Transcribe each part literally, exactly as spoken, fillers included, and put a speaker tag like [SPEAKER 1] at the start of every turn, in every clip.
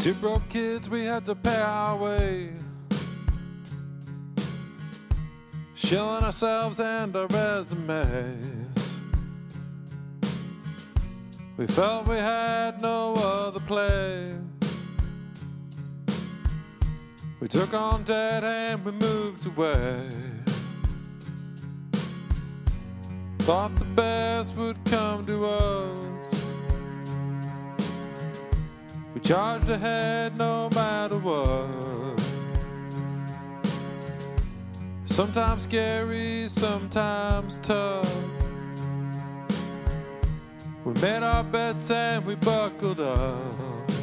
[SPEAKER 1] Two broke kids, we had to pay our way, shilling ourselves and our resumes. We felt we had no other play. We took on debt and we moved away. Thought the best would come to us. We charged ahead no matter what. Sometimes scary, sometimes tough. We made our bets and we buckled up.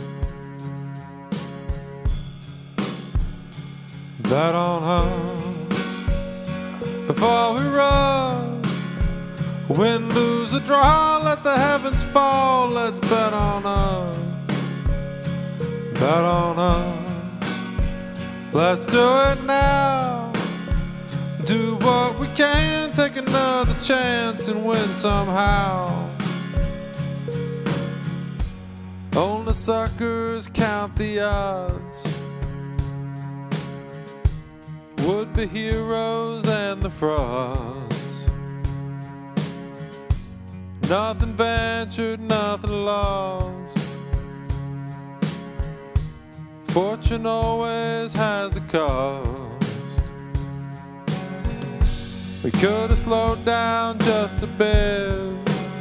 [SPEAKER 1] Bet on us before we rust. Win, lose, or draw, let the heavens fall. Let's bet on us. Bet on us. Let's do it now. Do what we can, take another chance and win somehow. Only suckers count the odds. Would-be heroes and the frauds. Nothing ventured, nothing lost. Fortune always has a cost. We could have slowed down just a bit,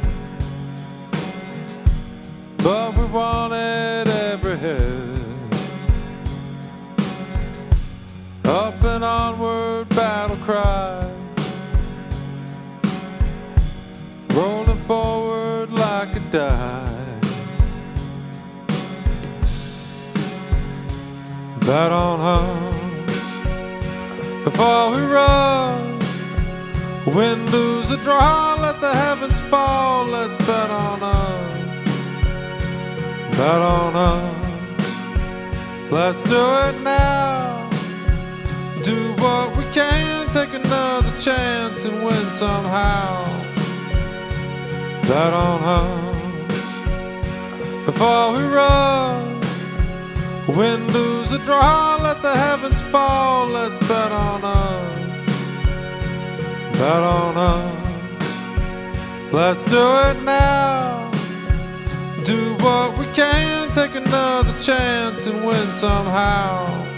[SPEAKER 1] but we wanted every hit. Up and onward, battle cry, rolling forward like a die. Bet on us before we rust. Win, lose, or draw, let the heavens fall. Let's bet on us. Bet on us. Let's do it now. Do what we can, take another chance and win somehow. Bet on us before we rust. Win, lose, or draw, let the heavens fall. Let's bet on us. Bet on us. Let's do it now. Do what we can, take another chance and win somehow.